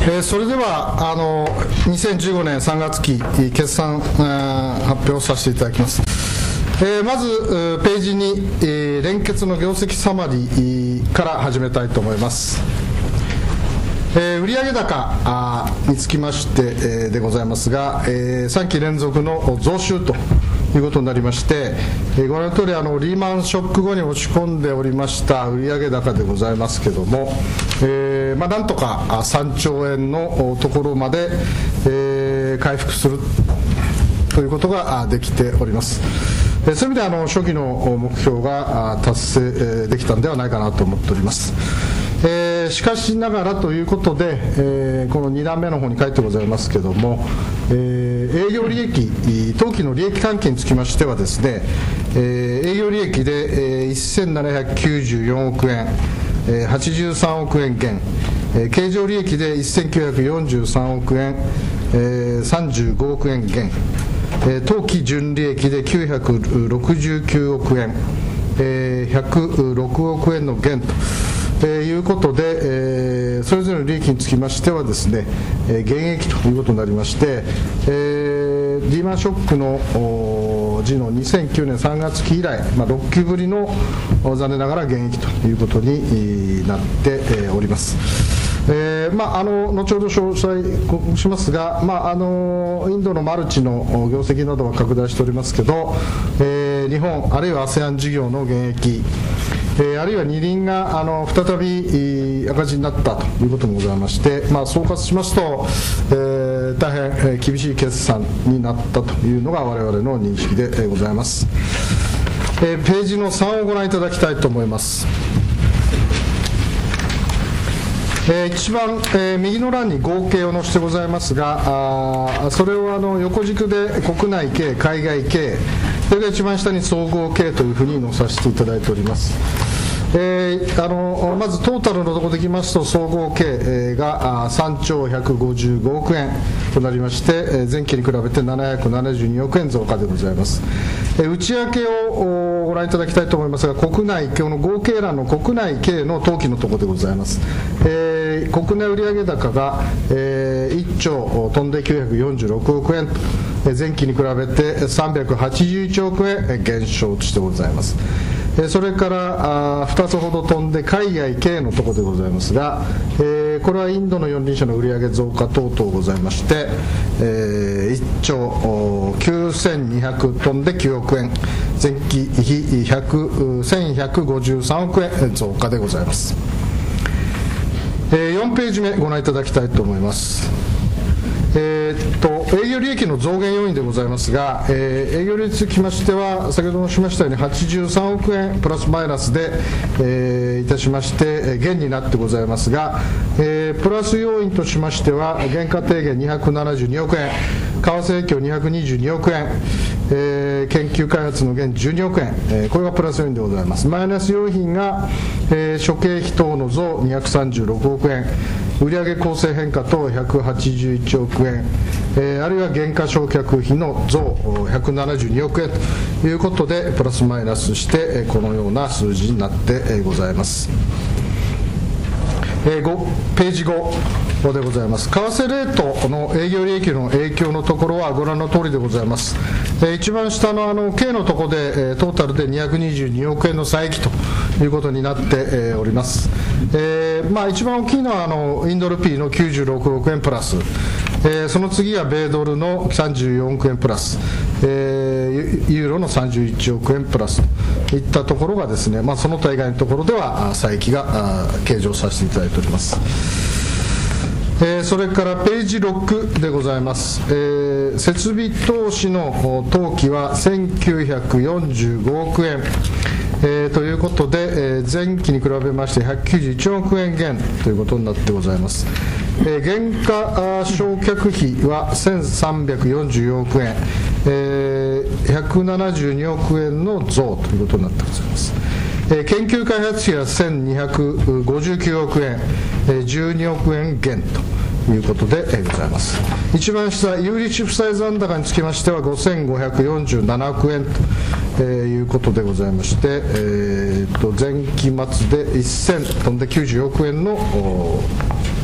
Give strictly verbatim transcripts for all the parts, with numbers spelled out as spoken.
えー、それではあのにせんじゅうごねんさんがつき決算発表させていただきます。えー、まずページに、えー、連結の業績サマリーから始めたいと思います。えー、売上高につきまして、えー、でございますが、えー、さんき連続の増収ということになりまして、えー、ご覧の通りあのリーマンショック後に落ち込んでおりました売上高でございますけども、えーまあ、なんとかさんちょうえんのところまで、えー、回復するということができております。そういう意味であの初期の目標が達成できたんではないかなと思っております。えー、しかしながらということで、えー、このにだんめの方に書いてございますけども、えー、営業利益当期の利益関係につきましてはですね、えー、営業利益で、えー、せんななひゃくきゅうじゅうよんおくえん、えー、はちじゅうさんおくえん減、えー、経常利益でせんきゅうひゃくよんじゅうさんおくえん、えー、さんじゅうごおくえん減、えー、当期純利益できゅうひゃくろくじゅうきゅうおくえん、えー、ひゃくろくおくえんの減とえー、いうことで、えー、それぞれの利益につきましてはですね、えー、減益ということになりまして、えー、リーマンショックの時のにせんきゅうねんさんがつき以来、まあ、ろっきぶりの残念ながら減益ということになっております。えーまあ、あの後ほど詳細しますが、まあ、あのインドのマルチの業績などは拡大しておりますけど、えー、日本あるいは アセアン 事業の減益、えー、あるいは二輪があの再び赤字になったということもございまして、まあ、総括しますと、えー、大変、えー、厳しい決算になったというのが我々の認識で、えー、ございます。えー、ページのさんをご覧いただきたいと思います。えー、一番、えー、右の欄に合計を載せてございますが、あそれをあの横軸で国内経、海外経、それが一番下に総合経というふうに載させていただいております。えー、あのまずトータルのところでいきますと総合経、えー、がさんちょうひゃくごじゅうごおくえんとなりまして、えー、前期に比べてななひゃくななじゅうにおくえん増加でございます。えー、内訳をご覧いただきたいと思いますが、国内今日の合計欄の国内経の当期のところでございます。えー、国内売上高が、えー、いっちょう飛んできゅうひゃくよんじゅうろくおくえんと、前期に比べてさんびゃくはちじゅういちおくえん減少としてございます。それからふたつほど飛んで海外経のところでございますが、えー、これはインドの四輪車の売上増加等々ございまして、えー、いっちょうきゅうせんにひゃく飛んできゅうおくえん、前期比せんひゃくごじゅうさんおくえん増加でございます。えー、よんページ目ご覧いただきたいと思います。えー、っと営業利益の増減要因でございますが、えー、営業利益につきましては先ほど申しましたようにはちじゅうさんおくえんプラスマイナスで、えー、いたしまして減になってございますが、えー、プラス要因としましては原価低減にひゃくななじゅうにおくえん、為替影響にひゃくにじゅうにおくえん、えー、研究開発の減じゅうにおくえん、えー、これがプラス要因でございます。マイナス要因が、えー、諸経費等の増にひゃくさんじゅうろくおくえん、売上構成変化等ひゃくはちじゅういちおくえん、えー、あるいは原価償却費の増ひゃくななじゅうにおくえんということでプラスマイナスしてこのような数字になってございます。えー、ごページごでございます。為替レートの営業利益の影響のところはご覧の通りでございます。えー、一番下のあの K のところで、えー、トータルでにひゃくにじゅうにおくえんの差益ということになって、えー、おります。えーまあ、一番大きいのはあのインドルピーのきゅうじゅうろくおくえんプラス、えー、その次は米ドルのさんじゅうよんおくえんプラス、えー、ユーロのさんじゅういちおくえんプラスといったところがですね、まあ、その他以外のところでは差益が計上させていただいております。えー、それからページろくでございます。えー、設備投資の当期はせんきゅうひゃくよんじゅうごおくえん、えー、ということで、えー、前期に比べましてひゃくきゅうじゅういちおくえん減ということになってございます。えー、原価償却費はせんさんびゃくよんじゅうよんおくえん、えー、ひゃくななじゅうにおくえんの増ということになってございます。えー、研究開発費はせんにひゃくごじゅうきゅうおくえん、えー、じゅうにおくえん減ということで、えー、ございます。一番下、有利子負債残高につきましてはごせんごひゃくよんじゅうななおくえんと、えー、いうことでございまして、えー、と前期末でせん飛んできゅうじゅうおくえんの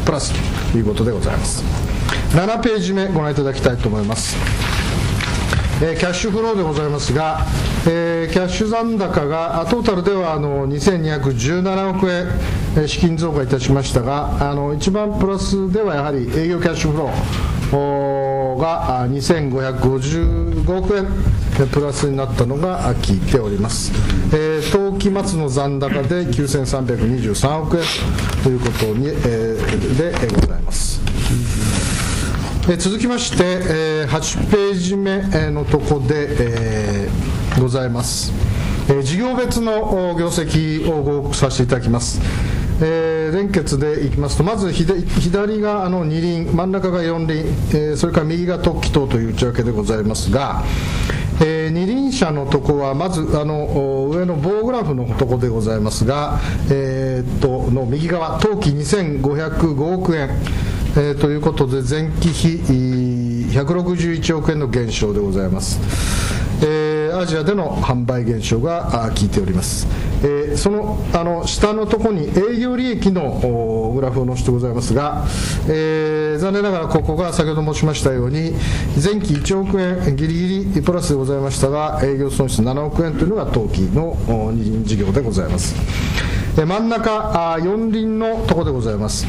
プラスということでございます。ななページ目ご覧いただきたいと思います。えー、キャッシュフローでございますが、えー、キャッシュ残高がトータルではあのにせんにひゃくじゅうななおくえん、えー、資金増加いたしましたが、あの一番プラスではやはり営業キャッシュフローがにせんごひゃくごじゅうごおくえんプラスになったのが効いております。えー、当期末の残高できゅうせんさんびゃくにじゅうさんおくえんということに、えー、でございます。えー、続きまして、えー、はちページ目のところで、えー、ございます。えー、事業別の業績をご報告させていただきます。えー、連結でいきますと、まず左があの二輪、真ん中が四輪、えー、それから右が特記等という内訳でございますが、えー、二輪車のところはまずあの上の棒グラフのところでございますが、えー、っとの右側、当期にせんごひゃくごおくえん、えー、ということで前期比ひゃくろくじゅういちおくえんの減少でございます。えー、アジアでの販売減少が効いております。えー、その、あの下のところに営業利益のグラフを載せてございますが、えー、残念ながらここが先ほど申しましたように前期いちおくえんギリギリプラスでございましたが、営業損失ななおくえんというのが当期の二輪事業でございます。えー、真ん中あ四輪のところでございます。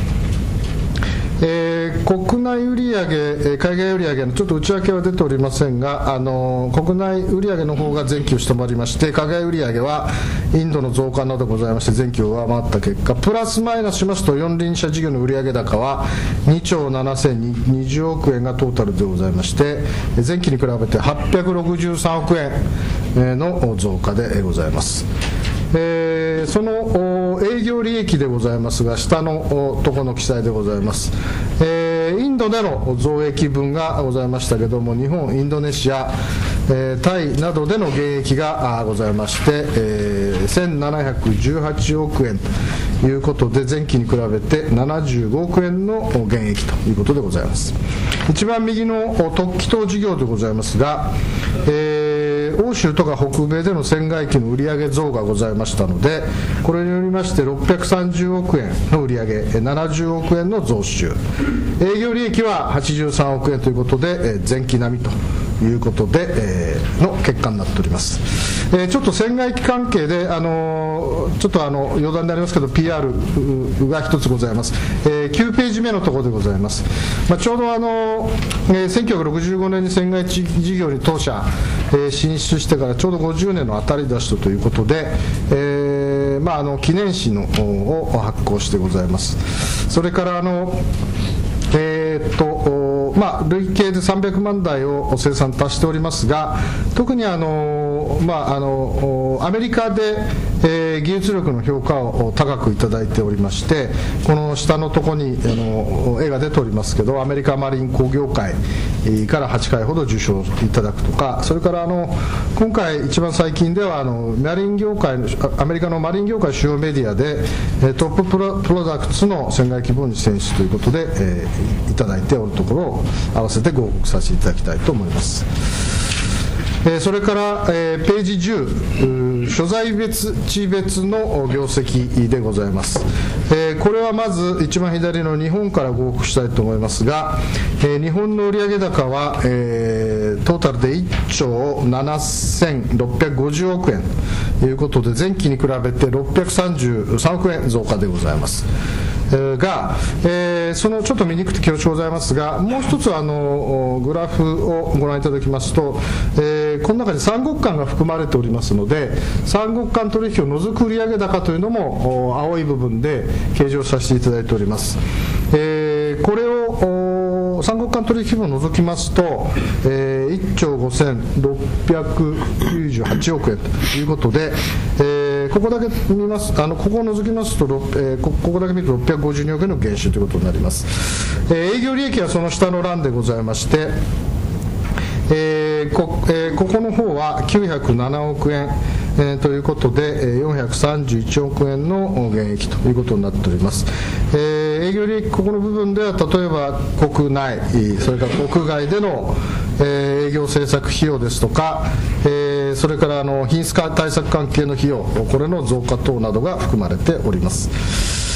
えー、国内売上、海外売上のちょっと内訳は出ておりませんが、あの国内売上の方が前期を下回りまして、海外売上はインドの増加などございまして前期を上回った結果、プラスマイナスしますと四輪車事業の売上高はにちょうななせんにじゅうおくえんがトータルでございまして、前期に比べてはっぴゃくろくじゅうさんおくえんの増加でございます。えー、その営業利益でございますが、下のところの記載でございます。えー、インドでの増益分がございましたけれども、日本、インドネシア、えー、タイなどでの減益がございまして、えー、せんななひゃくじゅうはちおくえんということで、前期に比べてななじゅうごおくえんの減益ということでございます。一番右の特記等事業でございますが、えー、欧州とか北米での船外機の売上増がございましたので、これによりましてろっぴゃくさんじゅうおくえんの売上、ななじゅうおくえんの増収、営業利益ははちじゅうさんおくえんということで前期並みということで、えー、の結果になっております。えー、ちょっと船外機関係で、あのー、ちょっとあの余談でありますけど ピーアール が一つございます。えー、きゅうページ目のところでございます。まあ、ちょうどあのーえー、せんきゅうひゃくろくじゅうごねんに船外機事業に当社、えー、進出してからちょうどごじゅうねんの当たり出しということで、えーまあ、あの記念誌のを発行してございます。それからあのえーっとまあ、累計でさんびゃくまんだいを生産達しておりますが、特にあの、まあ、あのアメリカで、えー、技術力の評価を高くいただいておりまして、この下のところにあの絵が出ておりますけど、アメリカマリン工業会からはちかいほど受賞いただくとか、それからあの今回一番最近ではあのマリン業界のアメリカのマリン業界主要メディアでトッププ ロ, プロダクツの船外機部門に選出ということで、えー、いただいておるところを合わせてご報告させていただきたいと思います。えー、それから、えー、ページじゅう、所在別地別の業績でございます。えー、これはまず一番左の日本からご報告したいと思いますが、えー、日本の売上高は、えー、トータルでいっちょうななせんろっぴゃくごじゅうおくえんということで、前期に比べてろっぴゃくさんじゅうさんおくえん増加でございます。が、えー、そのちょっと見にくくて恐縮ございますが、もう一つあのグラフをご覧いただきますと、えー、この中に三国間が含まれておりますので、三国間取引を除く売上高というのも青い部分で計上させていただいております。えー、これを三国間取引分を除きますと、えー、いっちょうごせんろっぴゃくきゅうじゅうはちおくえんということで、えー、ここだけ見ますあのここを除きますと、えー、こ, ここだけ見るとろっぴゃくごじゅうにおくえんの減収ということになります。えー、営業利益はその下の欄でございまして、えー こ, えー、ここの方はきゅうひゃくななおくえん、えー、ということでよんひゃくさんじゅういちおくえんの減益ということになっております。えー、営業利益ここの部分では、例えば国内それから国外での、えー、営業政策費用ですとか、えー、それからあの品質対策関係の費用、これの増加等などが含まれております。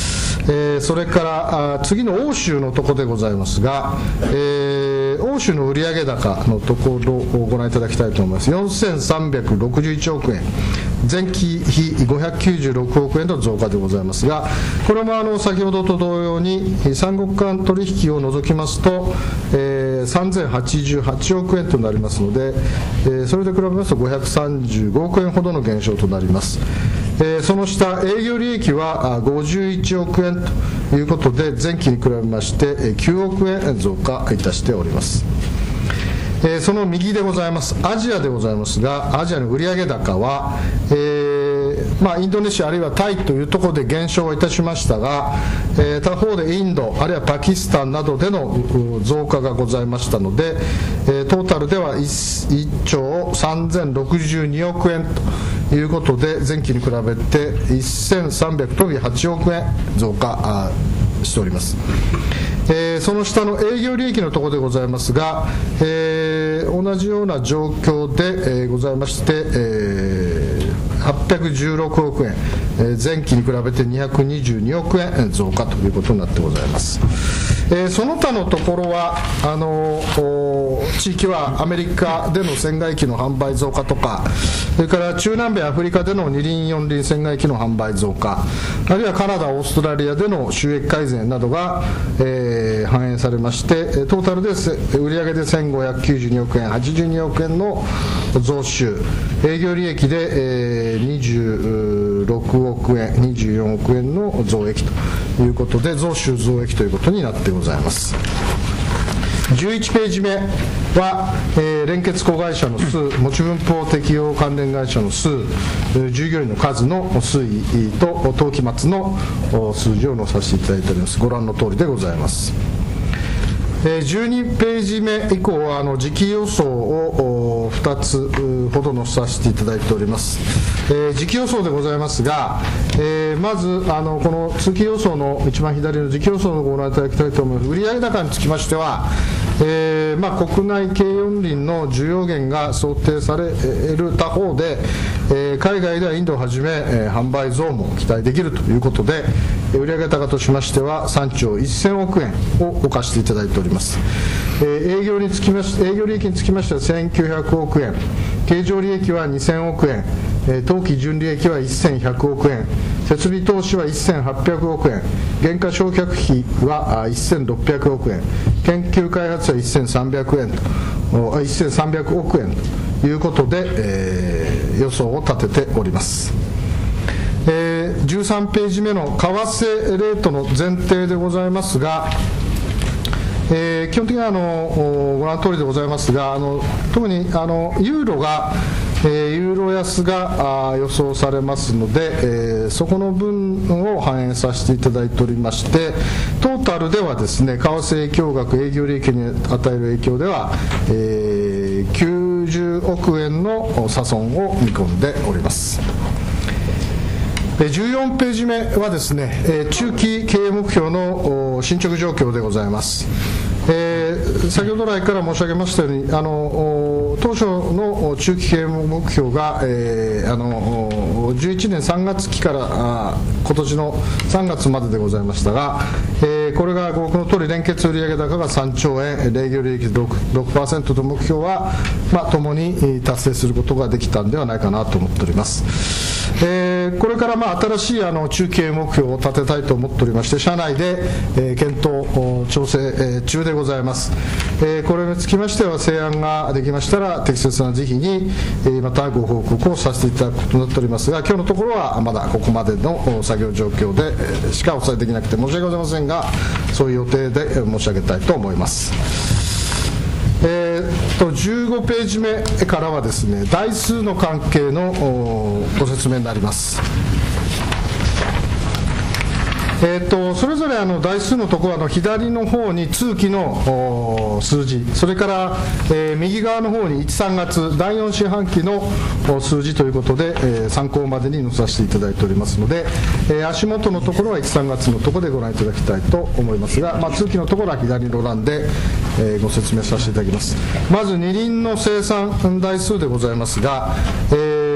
えー、それからあ次の欧州のところでございますが、えー、欧州の売上高のところをご覧いただきたいと思います。よんせんさんびゃくろくじゅういちおくえん、前期比ごひゃくきゅうじゅうろくおくえんの増加でございますが、これもあの先ほどと同様に三国間取引を除きますと、えー、さんぜんはちじゅうはちおくえんとなりますので、えー、それで比べますとごひゃくさんじゅうごおくえんほどの減少となります。えー、その下、営業利益はごじゅういちおくえんということで、前期に比べましてきゅうおくえん増加いたしております。えー、その右でございますアジアでございますが、アジアの売上高は、えーまあ、インドネシアあるいはタイというところで減少いたしましたが、えー、他方でインドあるいはパキスタンなどでの増加がございましたので、えー、トータルではいっちょうさんぜんろくじゅうにおくえんということで、前期に比べてせんさんびゃくとびはちおくえん増加しております。えー、その下の営業利益のところでございますが、えー、同じような状況で、えー、ございまして、えー、はっぴゃくじゅうろくおくえん、えー、前期に比べてにひゃくにじゅうにおくえん増加ということになってございます。えー、その他のところはあの地域はアメリカでの船外機の販売増加とか、それから中南米アフリカでの二輪四輪船外機の販売増加、あるいはカナダオーストラリアでの収益改善などが、えー、反映されまして、トータルで売上でせんごひゃくきゅうじゅうにおくえん、はちじゅうにおくえんの増収、営業利益で、えー、にじゅうろくおくえん、にじゅうよんおくえんの増益ということで、増収増益ということになってございます。じゅういちページ目は、えー、連結子会社の数、持ち分法適用関連会社の数、従業員の数の推移と当期末の数字を載させていただいております。ご覧の通りでございます。じゅうにページ目以降はあの時期予想をふたつほど載させていただいております。えー、時期予想でございますが、えー、まずあのこの通期予想の一番左の時期予想をご覧いただきたいと思います。売上高につきましては、えーまあ、国内軽四輪の需要減が想定される他方で、えー、海外ではインドをはじめ、えー、販売増も期待できるということで、売上高としましてはさんちょうせんおくえんを置かせていただいております。えー、営業につきまし営業利益につきましてはせんきゅうひゃくおくえん、経常利益はにせんおくえん、えー、当期純利益はせんひゃくおくえん、設備投資はせんはっぴゃくおくえん、原価償却費はせんろっぴゃくおくえん、研究開発はせんさんびゃくえんとせんさんびゃくおくえんということで、えー、予想を立てております。えー、じゅうさんページ目の為替レートの前提でございますが、えー、基本的にはあのご覧の通りでございますが、あの特にあのユーロが、えー、ユーロ安があ予想されますので、えー、そこの分を反映させていただいておりまして、トータルではですね、為替影響額、営業利益に与える影響では、えー、きゅうじゅうおくえんの差損を見込んでおります。じゅうよんページ目はですね、中期経営目標の進捗状況でございます。えー、先ほど来から申し上げましたように、あの当初の中期経営目標が、えー、あのじゅういちねんさんがつ期からあ今年のさんがつまででございましたが、えー、これがご覧の通り連結売上高がさんちょうえん、営業利益 6%, 6%と目標は、まあ、ともに達成することができたんではないかなと思っております。えー、これからまあ新しいあの中期経営目標を立てたいと思っておりまして、社内で、えー、検討調整、えー、中でございます。えー、これにつきましては成案ができましたら適切な時期に、えー、またご報告をさせていただくことになっておりますが、今日のところはまだここまでの作業状況でしかお伝えできなくて申し訳ございませんが、そういう予定で申し上げたいと思います。えー、とじゅうごページ目からはですね、台数の関係のご説明になります。えー、とそれぞれあの台数のところはの左の方に通期の数字、それから、えー、右側の方にいち、さんがつだいよん四半期の数字ということで、えー、参考までに載させていただいておりますので、えー、足元のところはいち、さんがつのところでご覧いただきたいと思いますが、まあ、通期のところは左の欄で、えー、ご説明させていただきます。まず二輪の生産台数でございますが、えー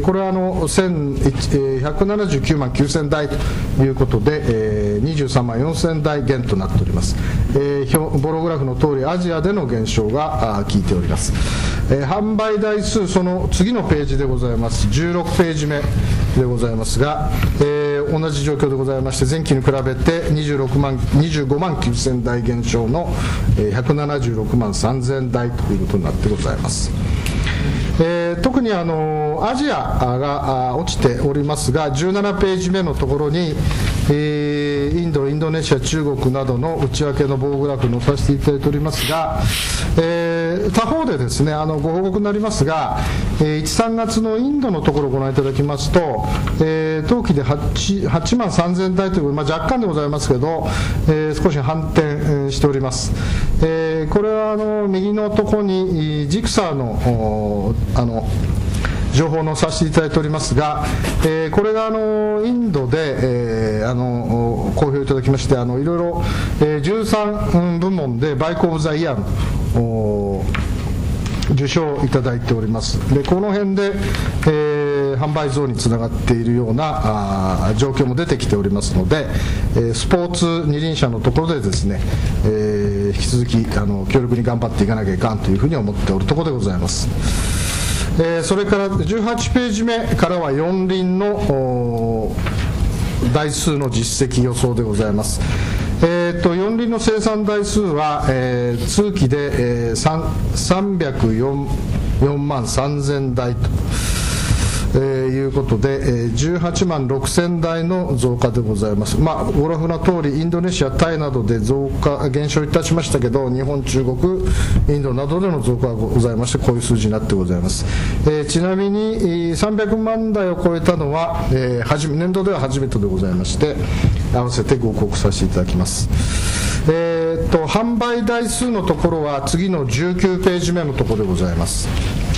これはあのひゃくななじゅうきゅうまんきゅうせんだいということで、えー、にじゅうさんまんよんせんだい減となっております。えー、ボログラフの通りアジアでの減少が効いております。えー、販売台数、その次のページでございます。じゅうろくページ目でございますが、えー、同じ状況でございまして、前期に比べてにじゅうろくまんにじゅうごまんきゅうせんだい減少のひゃくななじゅうろくまんさんぜんだいということになってございます。えー、特にあのアジアが落ちておりますが、じゅうななページ目のところに、えー、インド、インドネシア、中国などの内訳の棒グラフ載させていただいておりますが、えー、他方でですね、あのご報告になりますが、えー、いち、さんがつのインドのところをご覧いただきますと、えー、当期で 8, はちまんさんぜんだいという、まあ、若干でございますけど、えー、少し反転、えー、しております。えー、これはあの右のところにジクサーのあの情報を載させていただいておりますが、えー、これがあのインドで、えー、あの公表いただきまして、あのいろいろ、えー、じゅうさんぶもんでバイクオブザイヤーの受賞いただいております。でこの辺で、えー、販売増につながっているようなあ状況も出てきておりますので、えー、スポーツ二輪車のところでですね、えー、引き続きあの強力に頑張っていかなきゃいかんというふうに思っておるところでございます。えー、それからじゅうはちページ目からは四輪の台数の実績予想でございます。えー、と四輪の生産台数は、えー、通期で、えー、さんびゃくよんまんさんぜんだいと、えー、いうことで、えー、じゅうはちまんろくせんだいの増加でございます。まあ、ご覧の通りインドネシア、タイなどで増加減少いたしましたけど、日本、中国、インドなどでの増加がございまして、こういう数字になってございます。えー、ちなみにさんびゃくまんだいを超えたのは、えー、はじめ年度では初めてでございまして、合わせてご報告させていただきます。えー、と販売台数のところは次のじゅうきゅうページ目のところでございます。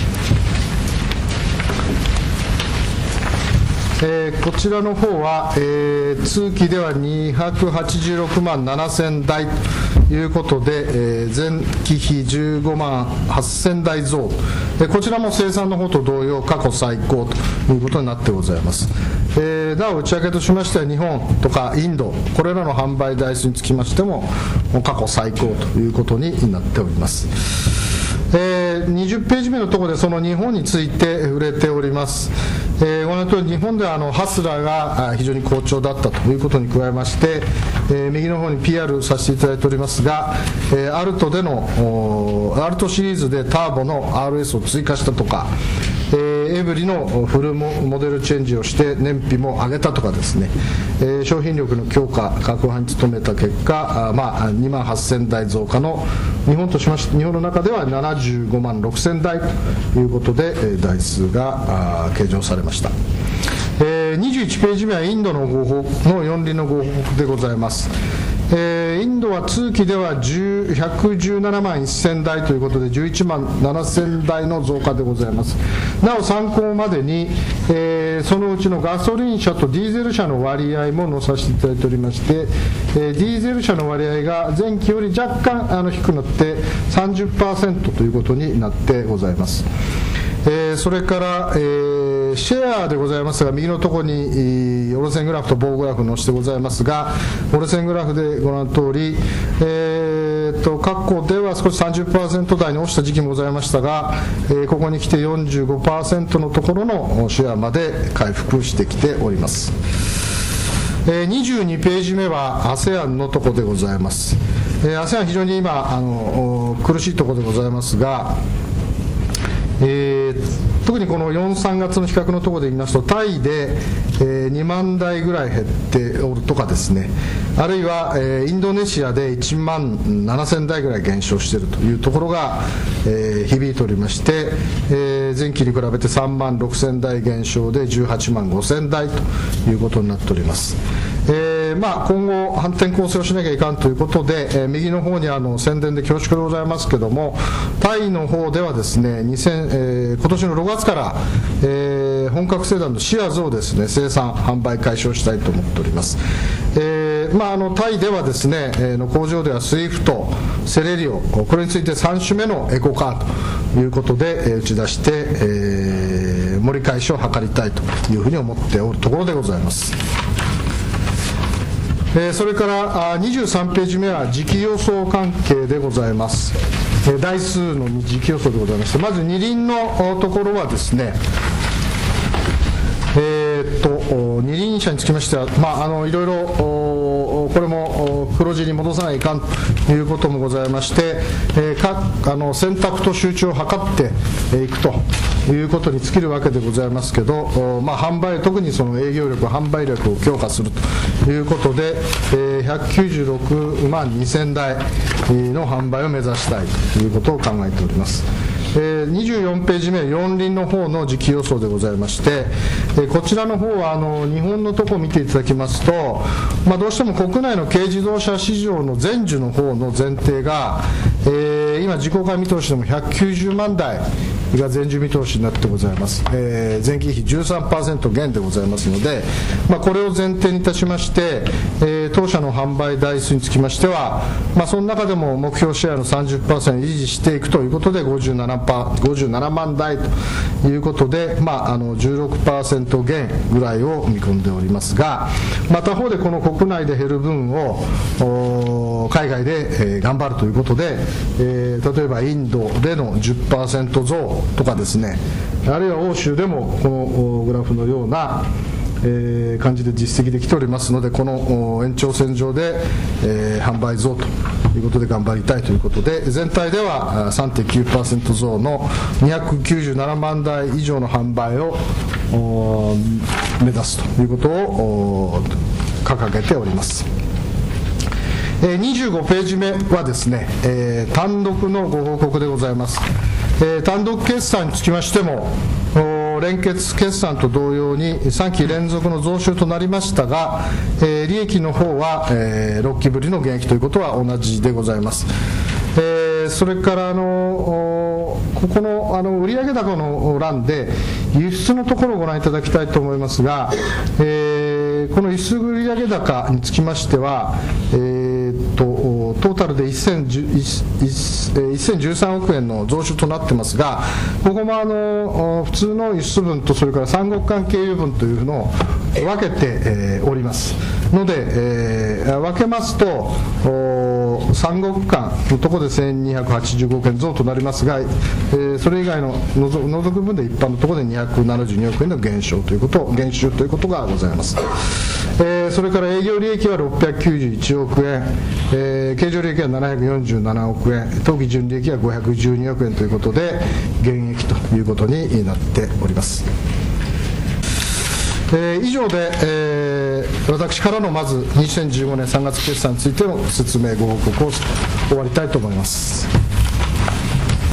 えー、こちらの方は、えー、通期ではにひゃくはちじゅうろくまんななせんだいということで、えー、前期比じゅうごまんはっせんだい増、えー、こちらも生産の方と同様過去最高ということになってございます。えー、なお内訳としましては日本とかインド、これらの販売台数につきましても過去最高ということになっております。えー、にじゅうページ目のところでその日本について触れております。えー、ご覧の通り日本ではあのハスラーが非常に好調だったということに加えまして、えー、右の方に ピーアール させていただいておりますが、えー、アルトでのアルトシリーズでターボの アールエス を追加したとか、えー、エブリのフルモデルチェンジをして燃費も上げたとかですね、えー、商品力の強化確保に努めた結果、あ、まあ、にまんはっせんだい増加の日本としまして日本の中ではななじゅうごまんろくせんだいということで、えー、台数が計上されました。えー、にじゅういちページ目はインドのご報告の四輪のご報告でございます。えー、インドは通期ではひゃくじゅうななまんせんだいということでじゅういちまんななせんだいの増加でございます。なお参考までに、えー、そのうちのガソリン車とディーゼル車の割合も載させていただいておりまして、えー、ディーゼル車の割合が前期より若干あの低くなって さんじゅっパーセント ということになってございます。えー、それから、えー、シェアでございますが、右のところに、えー、折れ線グラフと棒グラフ載せてございますが、折れ線グラフでご覧の通り、えー、と過去では少し さんじゅっパーセント 台に落ちた時期もございましたが、えー、ここに来て よんじゅうごパーセント のところのシェアまで回復してきております。えー、にじゅうにページ目は アセアン のところでございます。えー、アセアン 非常に今あの苦しいところでございますが、えー、特にこのよん、さんがつの比較のところで見ますと、タイで、えー、にまんだいぐらい減っておるとかですね、あるいは、えー、インドネシアでいちまんななせんだいぐらい減少しているというところが、えー、響いておりまして、えー、前期に比べてさんまんろくせんだい減少でじゅうはちまんごせんだいということになっております。えーまあ、今後反転攻勢をしなきゃいかんということで、えー、右の方にあの宣伝で恐縮でございますけども、タイの方ではですねにせん、えー、今年のろくがつから、えー、本格セダンのシアーズをですね生産販売開始をしたいと思っております。えーまあ、あのタイではですね、えー、の工場ではスイフト、セレリオ、これについてさん種目のエコカーということで、えー、打ち出して、えーー、盛り返しを図りたいというふうに思っておるところでございます。えー、それからにじゅうさんページ目は時期予想関係でございます。えー、台数の時期予想でございまして、まず二輪のところはですね、えー、っと二輪車につきましては、まあ、あのいろいろこれも黒字に戻さないかんということもございまして、えー、かあの選択と集中を図っていくということに尽きるわけでございますけど、まあ、販売特にその営業力販売力を強化するということで、えー、ひゃくきゅうじゅうろくまんにせんだいの販売を目指したいということを考えております。えー、にじゅうよんページ目、四輪の方の時期予想でございまして、えー、こちらの方はあの日本のところを見ていただきますと、まあ、どうしても国内の軽自動車市場の前需の方の前提が、えー、今、自公開見通しでもひゃくきゅうじゅうまんだいが前需見通しになってございます。えー、前期比 じゅうさんパーセント 減でございますので、まあ、これを前提にいたしまして、えー、当社の販売台数につきましては、まあ、その中でも目標シェアの さんじゅっパーセント 維持していくということでごじゅうななまんだいということで、まあ、あの じゅうろくパーセント 減ぐらいを見込んでおりますが、また他方でこの国内で減る分を海外で、えー、頑張るということで、えー、例えばインドでの じゅっパーセント 増とかですね、あるいは欧州でもこのグラフのような、えー、感じで実績できておりますので、この延長線上で、えー、販売増ということで頑張りたいということで、全体では さんてんきゅうパーセント 増のにひゃくきゅうじゅうななまんだい以上の販売を目指すということを掲げております。にじゅうごページ目はですね、えー、単独のご報告でございます。えー、単独決算につきましても連結決算と同様にさんき連続の増収となりましたが、えー、利益の方は、えー、ろっきぶりの減益ということは同じでございます。えー、それからあのここの、あの売上高の欄で輸出のところをご覧いただきたいと思いますが、えー、この輸出売上高につきましては、えー、とトータルでせんじゅうさんおくえんの増収となってますが、ここもあの普通の輸出分とそれから三国間経由分というのを分けて、えー、おりますので、えー、分けますと三国間のところでせんにひゃくはちじゅうごおくえん増となりますが、えー、それ以外の除く分で一般のところでにひゃくななじゅうにおくえんの減少ということ減収ということがございます。えー、それから営業利益はろっぴゃくきゅうじゅういちおくえん、えー、経常利益はななひゃくよんじゅうななおくえん、当期純利益はごひゃくじゅうにおくえんということで減益ということになっております。えー、以上で、えー、私からのまずにせんじゅうごねんさんがつ決算についての説明ご報告を終わりたいと思います。